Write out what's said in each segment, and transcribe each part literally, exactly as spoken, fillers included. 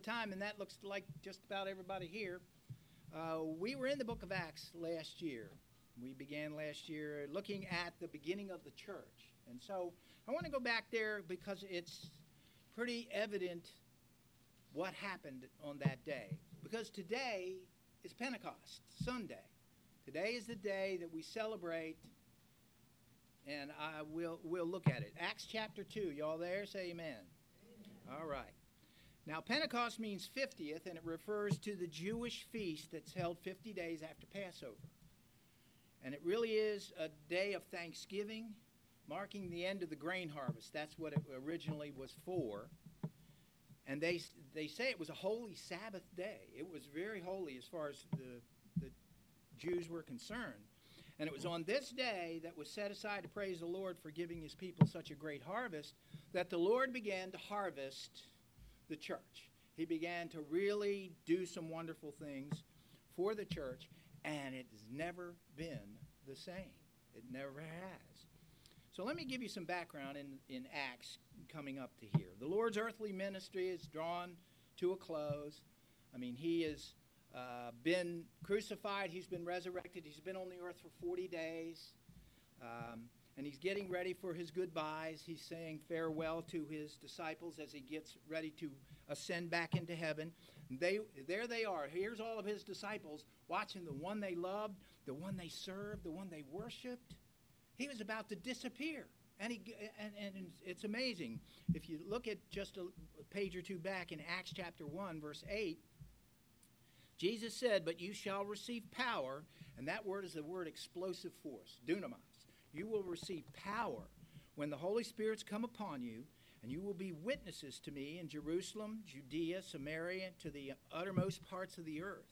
time, and that looks like just about everybody here. Uh, we were in the book of Acts last year. We began last year looking at the beginning of the church. And so I want to go back there because it's pretty evident what happened on that day. Because today is Pentecost Sunday. Today is the day that we celebrate, and I will we'll look at it. Acts chapter two. Y'all there? Say amen. Amen. All right. Now, Pentecost means fiftieth, and it refers to the Jewish feast that's held fifty days after Passover. And it really is a day of thanksgiving, marking the end of the grain harvest. That's what it originally was for. And they they say it was a holy Sabbath day. It was very holy as far as the, the Jews were concerned. And it was on this day that was set aside to praise the Lord for giving his people such a great harvest that the Lord began to harvest the church. He began to really do some wonderful things for the church, and it has never been the same. It never has. So let me give you some background in, in Acts coming up to here. The Lord's earthly ministry is drawn to a close. I mean, he has uh, been crucified. He's been resurrected. He's been on the earth for forty days. Um, and he's getting ready for his goodbyes. He's saying farewell to his disciples as he gets ready to ascend back into heaven. They, there they are. Here's all of his disciples watching the one they loved, the one they served, the one they worshiped. He was about to disappear. And, he, and, and it's amazing. If you look at just a page or two back in Acts chapter one, verse eight, Jesus said, "But you shall receive power," and that word is the word explosive force, dunamis. "You will receive power when the Holy Spirit's come upon you, and you will be witnesses to me in Jerusalem, Judea, Samaria, to the uttermost parts of the earth."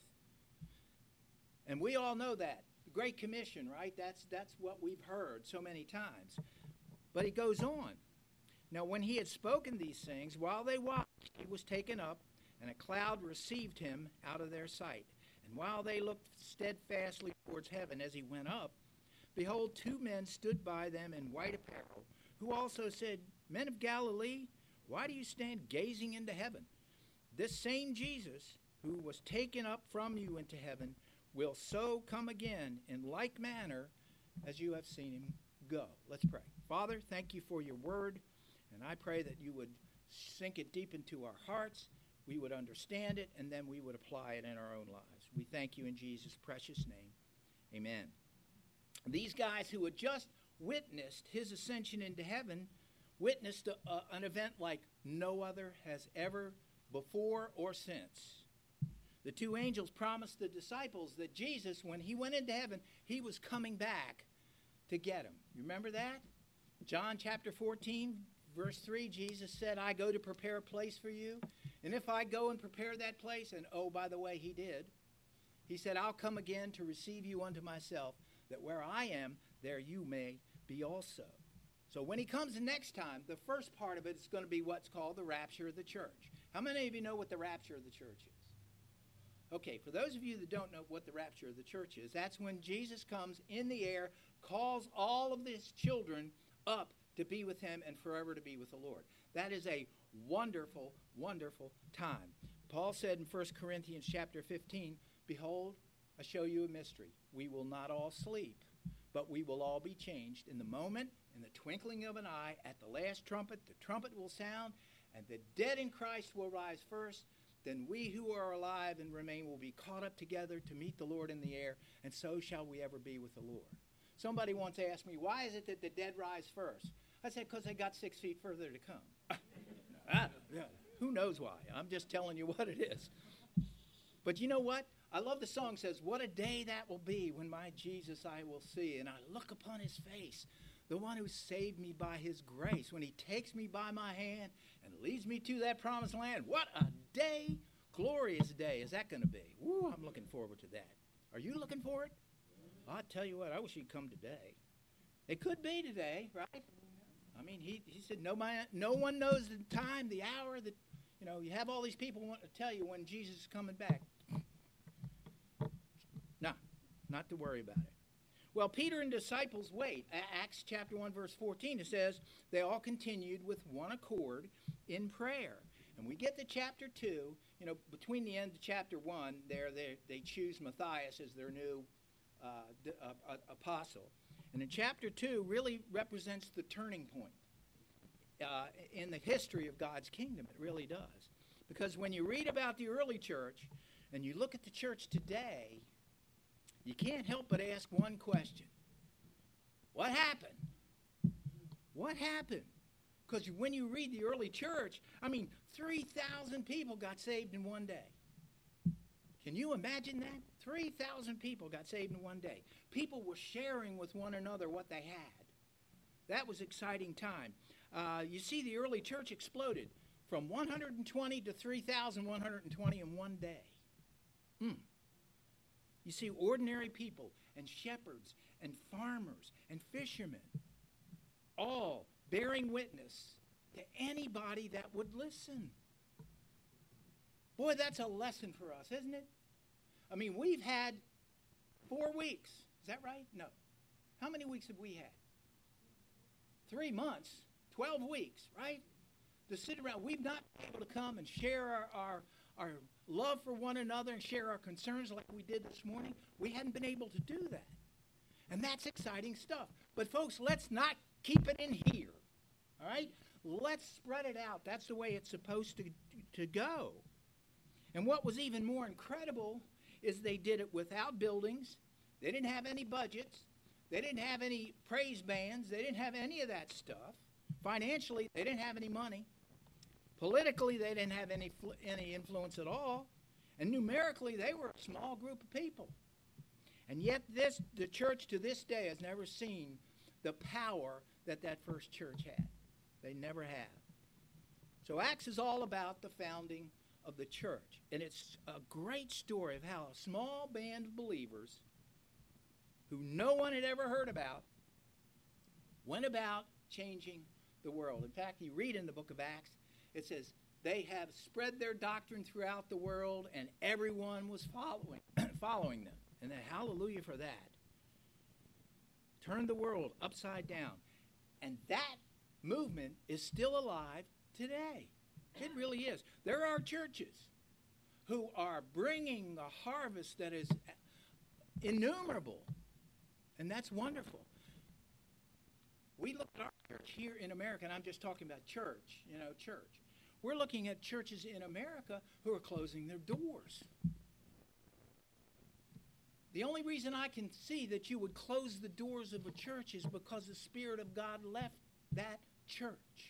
And we all know that. The Great Commission, right? That's, that's what we've heard so many times. But he goes on. "Now when he had spoken these things, while they watched, he was taken up, and a cloud received him out of their sight. And while they looked steadfastly towards heaven as he went up, behold, two men stood by them in white apparel, who also said, 'Men of Galilee, why do you stand gazing into heaven? This same Jesus, who was taken up from you into heaven, will so come again in like manner as you have seen him go.'" Let's pray. Father, thank you for your word, and I pray that you would sink it deep into our hearts, we would understand it, and then we would apply it in our own lives. We thank you in Jesus' precious name. Amen. These guys who had just witnessed his ascension into heaven witnessed a, a, an event like no other has ever before or since. The two angels promised the disciples that Jesus, when he went into heaven, he was coming back to get them. You remember that? John chapter fourteen, verse three, Jesus said, "I go to prepare a place for you. And if I go and prepare that place," and oh, by the way, he did. He said, "I'll come again to receive you unto myself, that where I am, there you may be also." So when he comes the next time, the first part of it is going to be what's called the rapture of the church. How many of you know what the rapture of the church is? Okay, for those of you that don't know what the rapture of the church is, that's when Jesus comes in the air, calls all of his children up to be with him and forever to be with the Lord. That is a wonderful, wonderful time. Paul said in First Corinthians chapter fifteen, "Behold, I show you a mystery. We will not all sleep, but we will all be changed in the moment, in the twinkling of an eye, at the last trumpet. The trumpet will sound, and the dead in Christ will rise first. Then we who are alive and remain will be caught up together to meet the Lord in the air, and so shall we ever be with the Lord." Somebody once asked me, why is it that the dead rise first? I said, because they got six feet further to come. I, yeah, who knows why? I'm just telling you what it is. But you know what? I love the song says, "What a day that will be when my Jesus I will see, and I look upon his face, the one who saved me by his grace, when he takes me by my hand and leads me to that promised land." What a day, glorious day is that going to be. Woo, I'm looking forward to that. Are you looking for it? I'll tell you what, I wish he'd come today. It could be today, right? I mean, he, he said, no, man, no one knows the time, the hour, that, you know, you have all these people want to tell you when Jesus is coming back. No, not to worry about it. Well, Peter and disciples wait. Acts chapter one, verse fourteen, it says, "They all continued with one accord in prayer And we get to chapter two, you know, between the end of chapter one, there they, they choose Matthias as their new uh, d- uh, uh, apostle. And in chapter two really represents the turning point uh, in the history of God's kingdom. It really does. Because when you read about the early church and you look at the church today, you can't help but ask one question. What happened? What happened? Because when you read the early church, I mean, three thousand people got saved in one day. Can you imagine that? three thousand people got saved in one day. People were sharing with one another what they had. That was exciting time. Uh, you see, the early church exploded from one hundred twenty to three thousand one hundred twenty in one day. Mm. You see, ordinary people and shepherds and farmers and fishermen all bearing witness to anybody that would listen. Boy, that's a lesson for us, isn't it? I mean, we've had four weeks. Is that right? No. How many weeks have we had? Three months, twelve weeks, right? To sit around. We've not been able to come and share our, our, our love for one another and share our concerns like we did this morning. We hadn't been able to do that. And that's exciting stuff. But folks, let's not keep it in here. All right? Let's spread it out. That's the way it's supposed to, to go. And what was even more incredible is they did it without buildings. They didn't have any budgets. They didn't have any praise bands. They didn't have any of that stuff. Financially, they didn't have any money. Politically, they didn't have any any influence at all. And numerically, they were a small group of people. And yet this the church to this day has never seen the power that that first church had. They never have. So Acts is all about the founding of the church. And it's a great story of how a small band of believers who no one had ever heard about went about changing the world. In fact, you read in the book of Acts, it says, they have spread their doctrine throughout the world, and everyone was following, following them. And then hallelujah for that. Turned the world upside down. And that movement is still alive today. It really is. There are churches who are bringing a harvest that is innumerable. And that's wonderful. We look at our church here in America, and I'm just talking about church, you know, church. We're looking at churches in America who are closing their doors. The only reason I can see that you would close the doors of a church is because the Spirit of God left that church.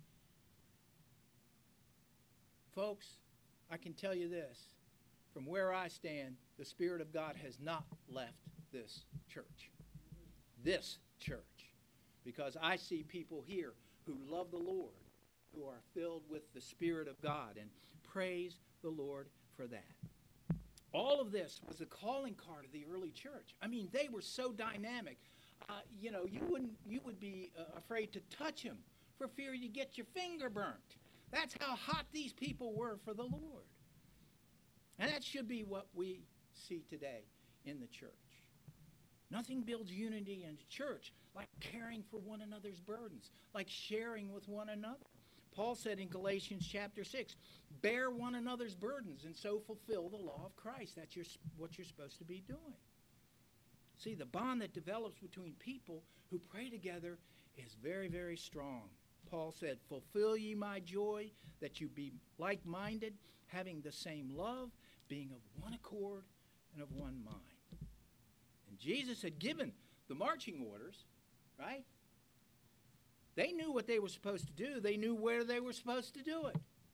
Folks, I can tell you this. From where I stand, the Spirit of God has not left this church. This church. Because I see people here who love the Lord, who are filled with the Spirit of God, and praise the Lord for that. All of this was the calling card of the early church. I mean, they were so dynamic. Uh, you know, you wouldn't, you would be uh, afraid to touch them for fear you get your finger burnt. That's how hot these people were for the Lord. And that should be what we see today in the church. Nothing builds unity in the church like caring for one another's burdens, like sharing with one another. Paul said in Galatians chapter six, bear one another's burdens and so fulfill the law of Christ. That's your, what you're supposed to be doing. See, the bond that develops between people who pray together is very, very strong. Paul said, fulfill ye my joy, that you be like-minded, having the same love, being of one accord and of one mind. And Jesus had given the marching orders, right? They knew what they were supposed to do. They knew where they were supposed to do it.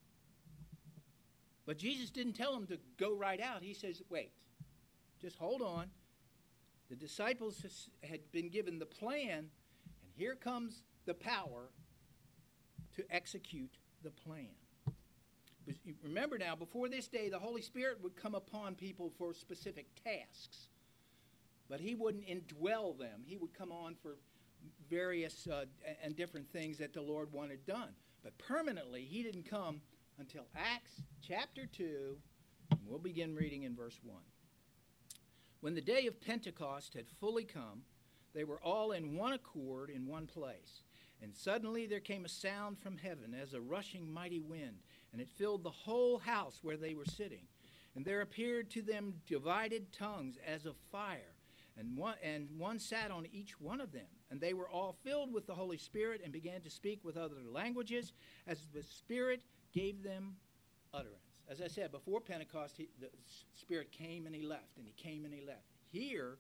But Jesus didn't tell them to go right out. He says, wait, just hold on. The disciples had been given the plan, and here comes the power to execute the plan. But remember now, before this day, the Holy Spirit would come upon people for specific tasks. But he wouldn't indwell them. He would come on for various uh, and different things that the Lord wanted done. But permanently, he didn't come until Acts chapter two, and we'll begin reading in verse one. When the day of Pentecost had fully come, they were all in one accord in one place. And suddenly there came a sound from heaven as a rushing mighty wind, and it filled the whole house where they were sitting. And there appeared to them divided tongues as of fire, and one, and one sat on each one of them. And they were all filled with the Holy Spirit and began to speak with other languages as the Spirit gave them utterance. As I said, before Pentecost, he, the Spirit came and he left, and he came and he left. Here,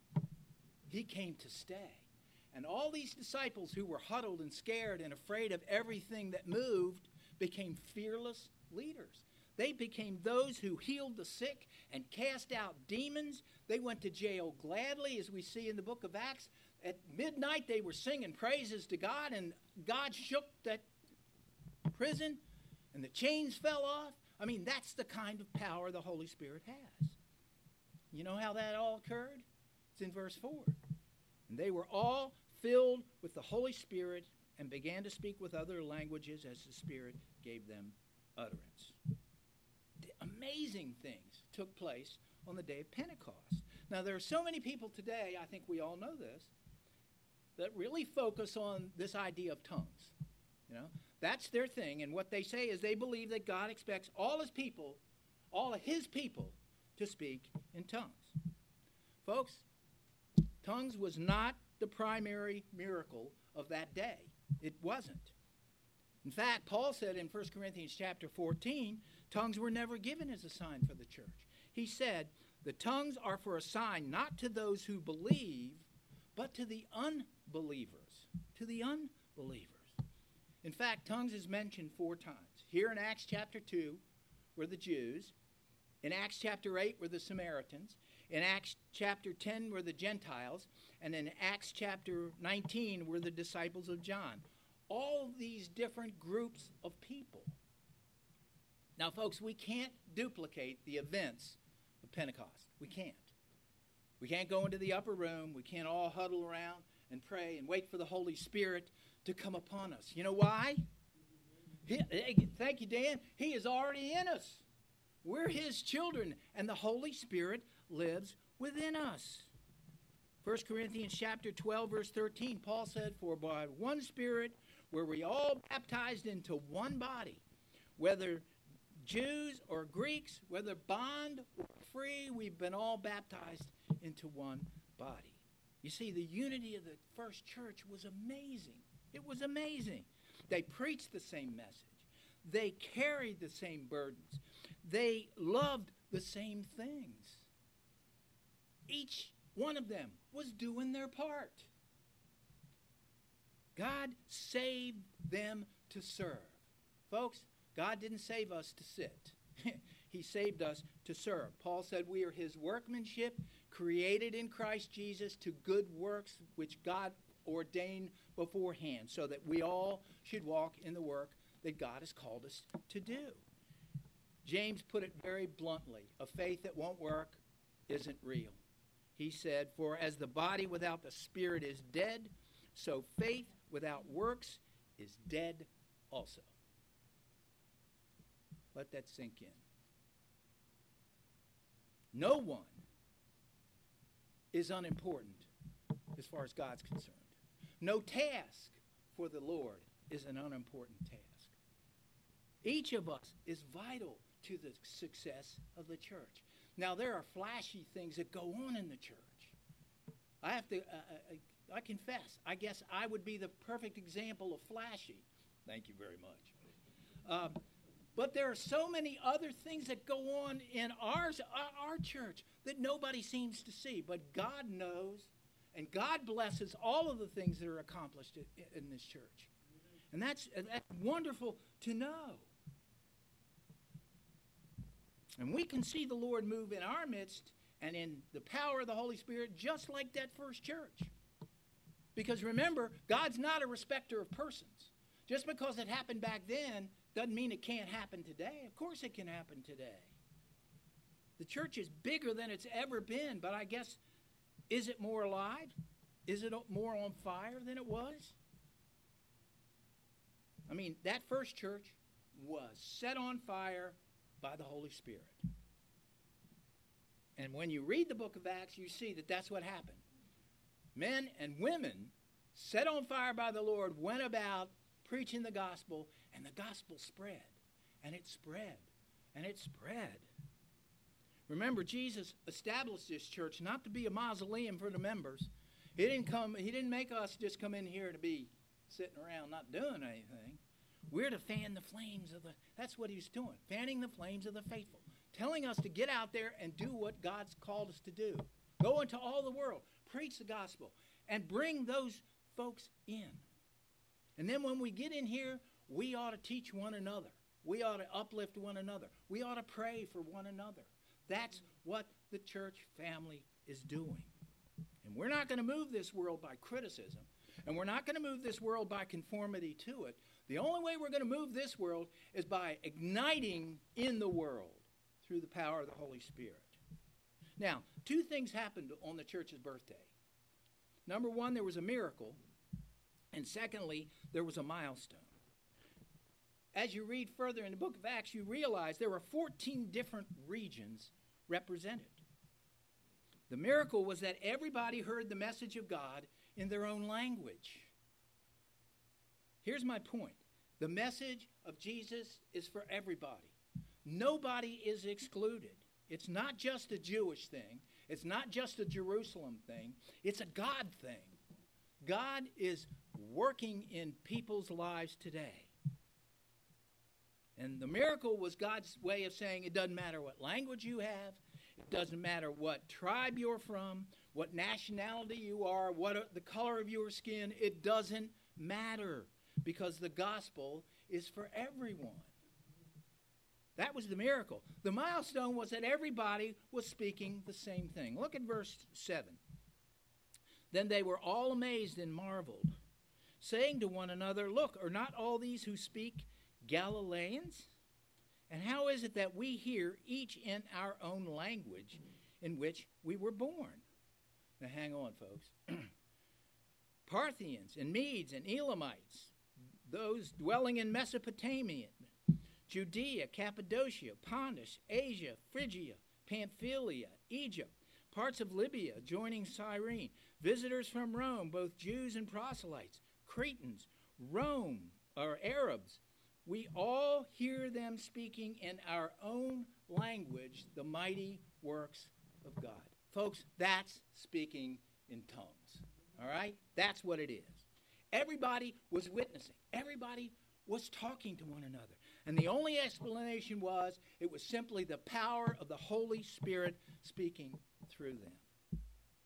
he came to stay. And all these disciples who were huddled and scared and afraid of everything that moved became fearless leaders. They became those who healed the sick and cast out demons. They went to jail gladly, as we see in the book of Acts. At midnight, they were singing praises to God, and God shook that prison, and the chains fell off. I mean, that's the kind of power the Holy Spirit has. You know how that all occurred? It's in verse four. And they were all filled with the Holy Spirit and began to speak with other languages as the Spirit gave them utterance. The amazing things took place on the day of Pentecost. Now, there are so many people today, I think we all know this, that really focus on this idea of tongues. You know, that's their thing, and what they say is they believe that God expects all his people, all of his people, to speak in tongues. Folks, tongues was not the primary miracle of that day. It wasn't. In fact, Paul said in First Corinthians chapter fourteen, tongues were never given as a sign for the church. He said, the tongues are for a sign not to those who believe, but to the unbelievers. To the unbelievers. In fact, tongues is mentioned four times. Here in Acts chapter two were the Jews. In Acts chapter eight were the Samaritans. In Acts chapter ten were the Gentiles. And in Acts chapter nineteen were the disciples of John. All these different groups of people. Now, folks, we can't duplicate the events of Pentecost. We can't. We can't go into the upper room. We can't all huddle around and pray and wait for the Holy Spirit to come upon us. You know why? He, thank you, Dan. He is already in us. We're his children, and the Holy Spirit lives within us. First Corinthians chapter twelve, verse thirteen, Paul said, for by one Spirit were we all baptized into one body, whether Jews or Greeks, whether bond or free, we've been all baptized into one body. You see, the unity of the first church was amazing. It was amazing. They preached the same message. They carried the same burdens. They loved the same things. Each one of them was doing their part. God saved them to serve. Folks, God didn't save us to sit. He saved us to serve. Paul said we are his workmanship, created in Christ Jesus to good works which God ordained beforehand, so that we all should walk in the work that God has called us to do. James put it very bluntly, a faith that won't work isn't real. He said, for as the body without the spirit is dead, so faith without works is dead also. Let that sink in. No one is unimportant as far as God's concerned. No task for the Lord is an unimportant task. Each of us is vital to the success of the church. Now, there are flashy things that go on in the church. I have to, uh, I, I confess, I guess I would be the perfect example of flashy. Thank you very much. Uh, but there are so many other things that go on in ours, our church that nobody seems to see. But God knows, and God blesses all of the things that are accomplished in, in this church. And that's, that's wonderful to know. And we can see the Lord move in our midst and in the power of the Holy Spirit just like that first church. Because remember, God's not a respecter of persons. Just because it happened back then doesn't mean it can't happen today. Of course it can happen today. The church is bigger than it's ever been, but I guess, is it more alive? Is it more on fire than it was? I mean, that first church was set on fire by the Holy Spirit. And when you read the book of Acts, you see that that's what happened. Men and women set on fire by the Lord went about preaching the gospel, and the gospel spread. and it spread, and it spread. Remember, Jesus established this church not to be a mausoleum for the members. He didn't come, he didn't make us just come in here to be sitting around not doing anything. We're to fan the flames of the, that's what he's doing, fanning the flames of the faithful, telling us to get out there and do what God's called us to do. Go into all the world, preach the gospel, and bring those folks in. And then when we get in here, we ought to teach one another. We ought to uplift one another. We ought to pray for one another. That's what the church family is doing. And we're not going to move this world by criticism. And we're not going to move this world by conformity to it. The only way we're going to move this world is by igniting in the world through the power of the Holy Spirit. Now, two things happened on the church's birthday. Number one, there was a miracle. And secondly, there was a milestone. As you read further in the book of Acts, you realize there were fourteen different regions represented. The miracle was that everybody heard the message of God in their own language. Here's my point. The message of Jesus is for everybody. Nobody is excluded. It's not just a Jewish thing. It's not just a Jerusalem thing. It's a God thing. God is working in people's lives today. And the miracle was God's way of saying it doesn't matter what language you have. It doesn't matter what tribe you're from, what nationality you are, what the color of your skin. It doesn't matter because the gospel is for everyone. That was the miracle. The milestone was that everybody was speaking the same thing. Look at verse seven. Then they were all amazed and marveled, saying to one another, "Look, are not all these who speak Galileans? And how is it that we hear each in our own language in which we were born?" Now hang on, folks. Parthians and Medes and Elamites, those dwelling in Mesopotamia, Judea, Cappadocia, Pontus, Asia, Phrygia, Pamphylia, Egypt, parts of Libya joining Cyrene, visitors from Rome, both Jews and proselytes, Cretans, Rome, or Arabs, we all hear them speaking in our own language the mighty works of God. Folks, that's speaking in tongues. All right? That's what it is. Everybody was witnessing. Everybody was talking to one another. And the only explanation was it was simply the power of the Holy Spirit speaking through them.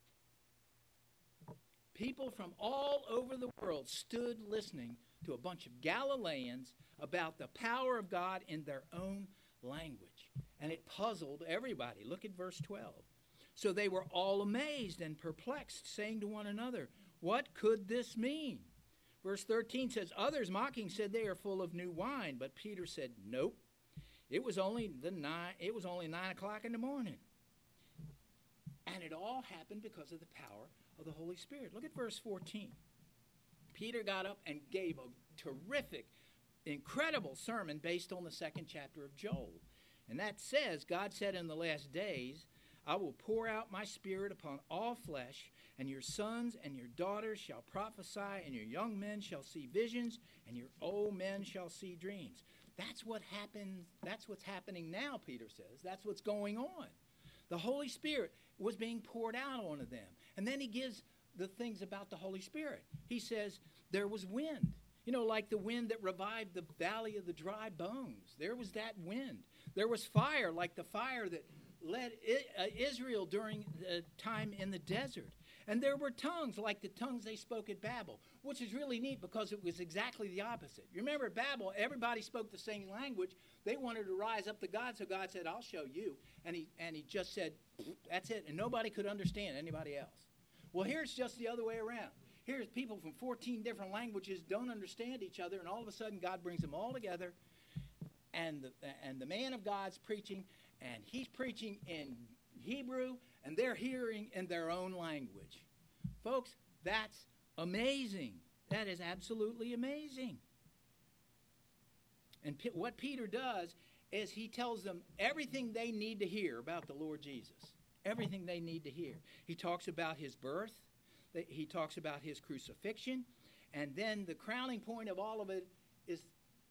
People from all over the world stood listening to a bunch of Galileans about the power of God in their own language. And it puzzled everybody. Look at verse twelve. So they were all amazed and perplexed, saying to one another, "What could this mean?" Verse thirteen says, others mocking said they are full of new wine. But Peter said, nope. It was only the nine, it was only nine o'clock in the morning. And it all happened because of the power of the Holy Spirit. Look at verse fourteen. Peter got up and gave a terrific, incredible sermon based on the second chapter of Joel. And that says, God said in the last days, I will pour out my spirit upon all flesh, and your sons and your daughters shall prophesy, and your young men shall see visions, and your old men shall see dreams. That's what happens. That's what's happening now, Peter says. That's what's going on. The Holy Spirit was being poured out onto them. And then he gives the things about the Holy Spirit. He says there was wind. You know, like the wind that revived the valley of the dry bones. There was that wind. There was fire, like the fire that led Israel during the time in the desert. And there were tongues, like the tongues they spoke at Babel, which is really neat because it was exactly the opposite. You remember at Babel, everybody spoke the same language. They wanted to rise up to God, so God said, I'll show you. And he, and he just said, that's it. And nobody could understand anybody else. Well, here it's just the other way around. Here's people from fourteen different languages don't understand each other, and all of a sudden God brings them all together, and the, and the man of God's preaching, and he's preaching in Hebrew, and they're hearing in their own language. Folks, that's amazing. That is absolutely amazing. And P- what Peter does is he tells them everything they need to hear about the Lord Jesus. Everything they need to hear. He talks about his birth. He talks about his crucifixion. And then the crowning point of all of it is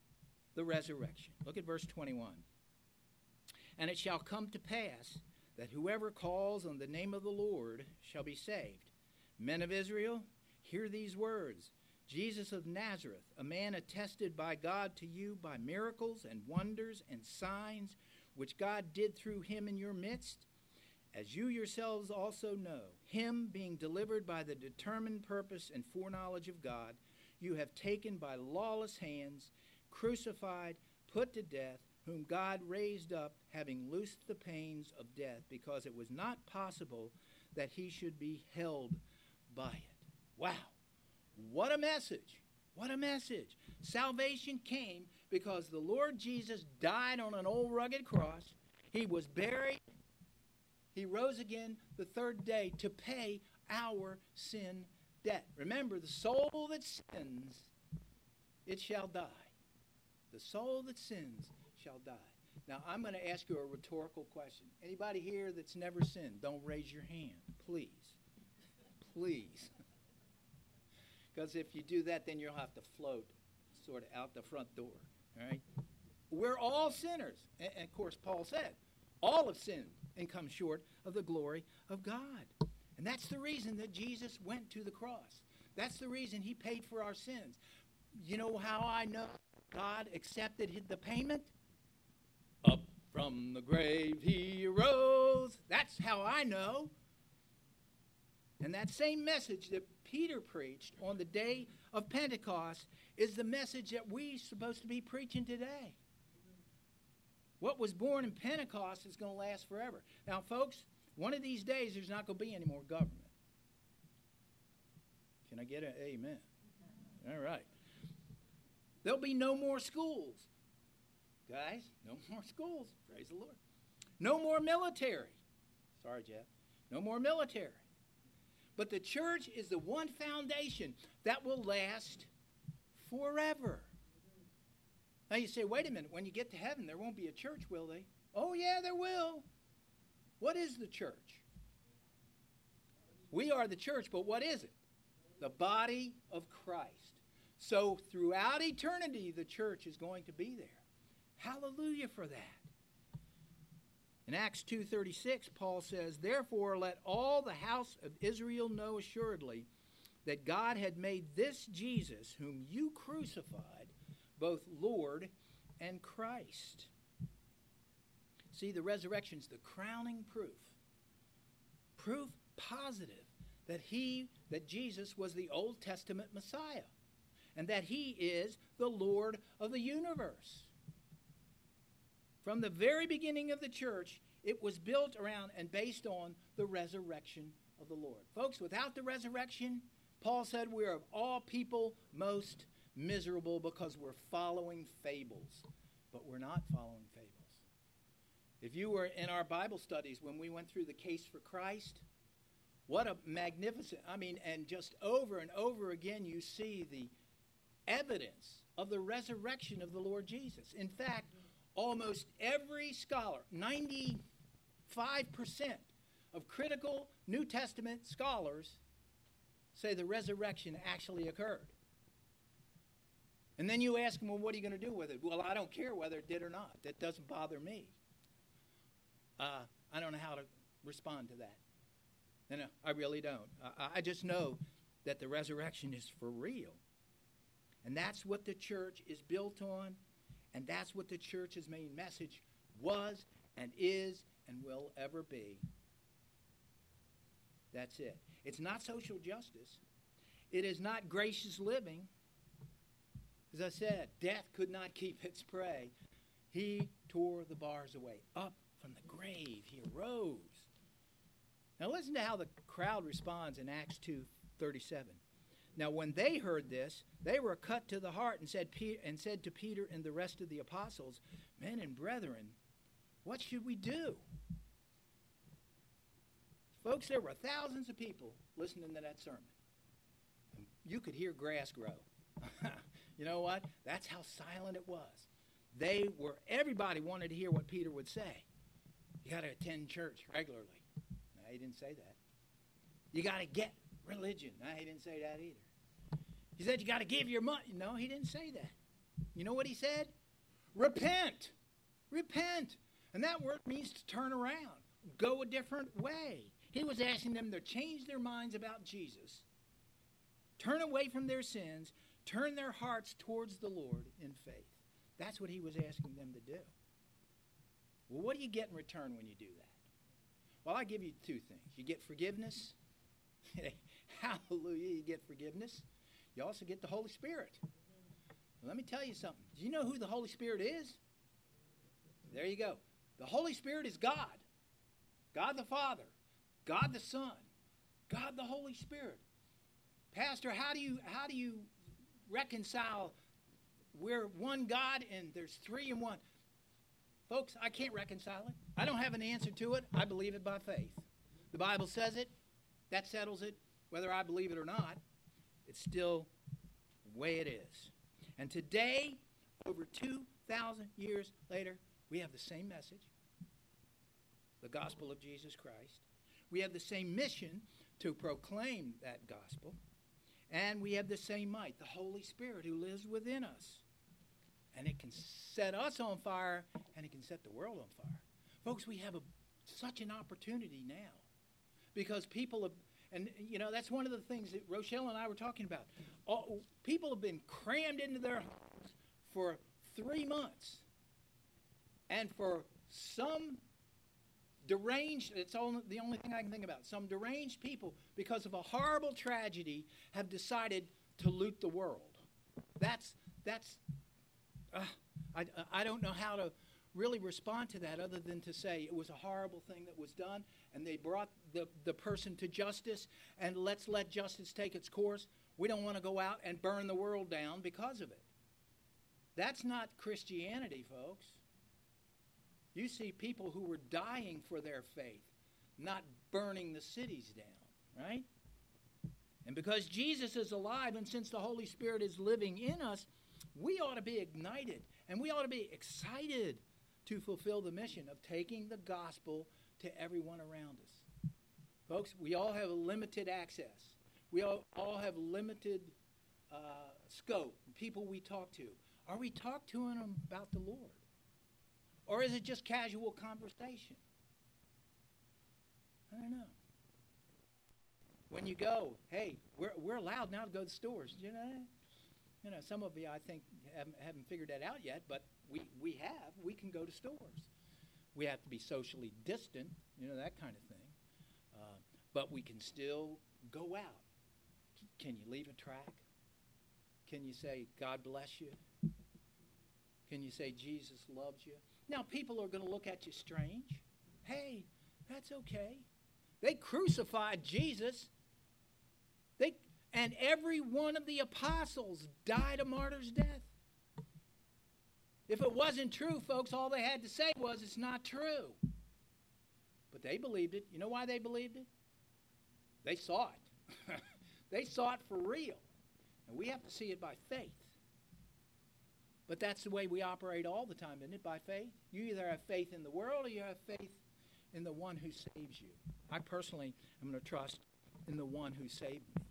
the resurrection. Look at verse twenty-one. And it shall come to pass that whoever calls on the name of the Lord shall be saved. Men of Israel, hear these words. Jesus of Nazareth, a man attested by God to you by miracles and wonders and signs, which God did through him in your midst, as you yourselves also know, him being delivered by the determined purpose and foreknowledge of God, you have taken by lawless hands, crucified, put to death, whom God raised up, having loosed the pains of death, because it was not possible that he should be held by it. Wow. What a message. What a message. Salvation came because the Lord Jesus died on an old rugged cross. He was buried. He rose again the third day to pay our sin debt. Remember, the soul that sins, it shall die. The soul that sins shall die. Now, I'm going to ask you a rhetorical question. Anybody here that's never sinned, don't raise your hand, please. Please. Because if you do that, then you'll have to float sort of out the front door. All right? We're all sinners. And, and of course, Paul said, all have sinned and come short of the glory of God. And that's the reason that Jesus went to the cross. That's the reason he paid for our sins. You know how I know God accepted the payment? Up from the grave he arose. That's how I know. And that same message that Peter preached on the day of Pentecost is the message that we're supposed to be preaching today. What was born in Pentecost is going to last forever. Now, folks, one of these days there's not going to be any more government. Can I get an amen? All right. There'll be no more schools. Guys, no more schools. Praise the Lord. No more military. Sorry, Jeff. No more military. But the church is the one foundation that will last forever. Now you say, wait a minute, when you get to heaven, there won't be a church, will they? Oh, yeah, there will. What is the church? We are the church, but what is it? The body of Christ. So throughout eternity, the church is going to be there. Hallelujah for that. In Acts two thirty-six, Paul says, therefore let all the house of Israel know assuredly that God had made this Jesus, whom you crucified, both Lord and Christ. See, the resurrection is the crowning proof. Proof positive that he, that Jesus was the Old Testament Messiah and that he is the Lord of the universe. From the very beginning of the church, it was built around and based on the resurrection of the Lord. Folks, without the resurrection, Paul said we are of all people most miserable because we're following fables. But we're not following fables. If you were in our Bible studies when we went through the case for Christ, what a magnificent, I mean, and just over and over again you see the evidence of the resurrection of the Lord Jesus. In fact, almost every scholar, ninety-five percent of critical New Testament scholars say the resurrection actually occurred. And then you ask them, well, what are you going to do with it? Well, I don't care whether it did or not. That doesn't bother me. Uh, I don't know how to respond to that. No, no, I really don't. I, I just know that the resurrection is for real. And that's what the church is built on. And that's what the church's main message was and is and will ever be. That's it. It's not social justice. It is not gracious living. As I said, death could not keep its prey. He tore the bars away. Up from the grave, he arose. Now listen to how the crowd responds in Acts two thirty-seven. Now when they heard this, they were cut to the heart and said, and said to Peter and the rest of the apostles, men and brethren, what should we do? Folks, there were thousands of people listening to that sermon. You could hear grass grow. You know what? That's how silent it was. They were, everybody wanted to hear what Peter would say. You got to attend church regularly. No, he didn't say that. You got to get religion. No, he didn't say that either. He said you got to give your money. No, he didn't say that. You know what he said? Repent. Repent. And that word means to turn around, go a different way. He was asking them to change their minds about Jesus, turn away from their sins, turn their hearts towards the Lord in faith. That's what he was asking them to do. Well, what do you get in return when you do that? Well, I give you two things. You get forgiveness. Hallelujah, you get forgiveness. You also get the Holy Spirit. Well, let me tell you something. Do you know who the Holy Spirit is? There you go. The Holy Spirit is God. God the Father. God the Son. God the Holy Spirit. Pastor, how do you how do you reconcile we're one God and there's three in one? Folks, I can't reconcile it. I don't have an answer to it. I believe it by faith. The Bible says it. That settles it. Whether I believe it or not, it's still the way it is. And today, over two thousand years later, we have the same message, the gospel of Jesus Christ. We have the same mission to proclaim that gospel. And we have the same might, the Holy Spirit who lives within us. And it can set us on fire, and it can set the world on fire. Folks, we have a, such an opportunity now. Because people have, and you know, that's one of the things that Rochelle and I were talking about. All, people have been crammed into their homes for three months. And for some deranged, it's all, the only thing I can think about, some deranged people, because of a horrible tragedy, have decided to loot the world. That's, that's, uh, I, I don't know how to really respond to that other than to say it was a horrible thing that was done, and they brought the, the person to justice, and let's let justice take its course. We don't want to go out and burn the world down because of it. That's not Christianity, folks. You see people who were dying for their faith, not burning the cities down, right? And because Jesus is alive, and since the Holy Spirit is living in us, we ought to be ignited, and we ought to be excited to fulfill the mission of taking the gospel to everyone around us. Folks, we all have limited access. We all, all have limited uh, scope, people we talk to. Are we talking to them about the Lord? Or is it just casual conversation? I don't know. When you go, hey, we're we're allowed now to go to stores. You know, you know, some of you I think haven't, haven't figured that out yet, but we, we have. We can go to stores. We have to be socially distant, you know, that kind of thing. Uh, but we can still go out. Can you leave a tract? Can you say, God bless you? Can you say, Jesus loves you? Now, people are going to look at you strange. Hey, that's okay. They crucified Jesus. They, and every one of the apostles died a martyr's death. If it wasn't true, folks, all they had to say was, it's not true. But they believed it. You know why they believed it? They saw it. They saw it for real. And we have to see it by faith. But that's the way we operate all the time, isn't it? By faith. You either have faith in the world or you have faith in the one who saves you. I personally am going to trust in the one who saved me.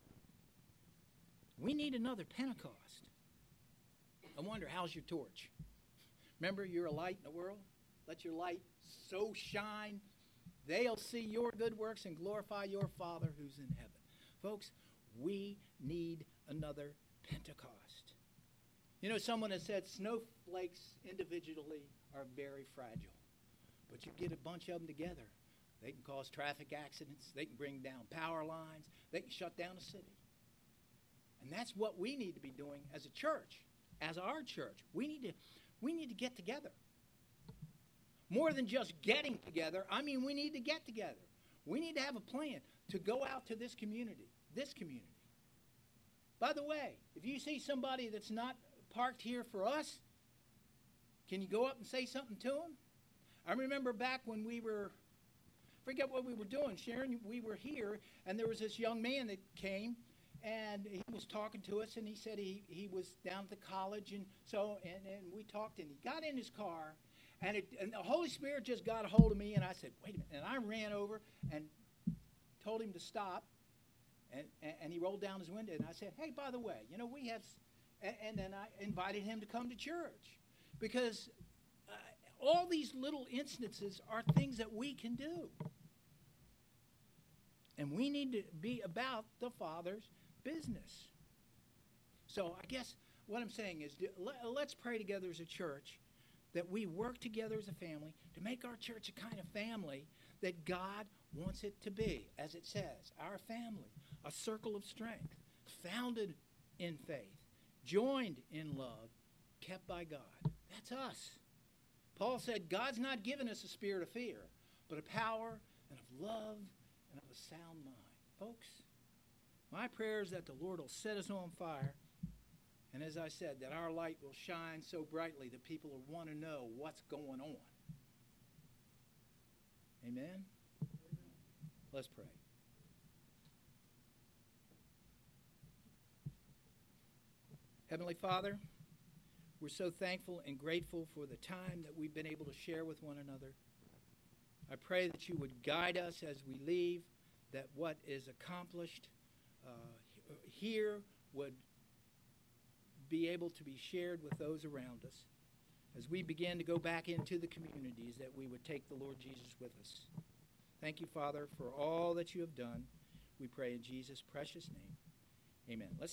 We need another Pentecost. I wonder, how's your torch? Remember, you're a light in the world. Let your light so shine. They'll see your good works and glorify your Father who's in heaven. Folks, we need another Pentecost. You know, someone has said snowflakes individually are very fragile. But you get a bunch of them together, they can cause traffic accidents. They can bring down power lines. They can shut down a city. And that's what we need to be doing as a church, as our church. We need to, we need to get together. More than just getting together, I mean, we need to get together. We need to have a plan to go out to this community, this community. By the way, if you see somebody that's not parked here for us, can you go up and say something to them? I remember back when we were, forget what we were doing, Sharon, we were here, and there was this young man that came, and he was talking to us, and he said he, he was down at the college, and so, and, and we talked, and he got in his car, and, it, and the Holy Spirit just got a hold of me, and I said, wait a minute, and I ran over and told him to stop, and, and, and he rolled down his window, and I said, hey, by the way, you know, we have, and, and then I invited him to come to church. Because uh, all these little instances are things that we can do. And we need to be about the Father's business. So I guess what I'm saying is, let's pray together as a church that we work together as a family to make our church a kind of family that God wants it to be. As it says, our family, a circle of strength, founded in faith, joined in love, kept by God. That's us. Paul said, God's not given us a spirit of fear, but of power and of love and of a sound mind. Folks, my prayer is that the Lord will set us on fire. And as I said, that our light will shine so brightly that people will want to know what's going on. Amen? Amen. Let's pray. Heavenly Father, we're so thankful and grateful for the time that we've been able to share with one another. I pray that you would guide us as we leave, that what is accomplished uh, here would be able to be shared with those around us. As we begin to go back into the communities, that we would take the Lord Jesus with us. Thank you, Father, for all that you have done. We pray in Jesus' precious name. Amen. Let's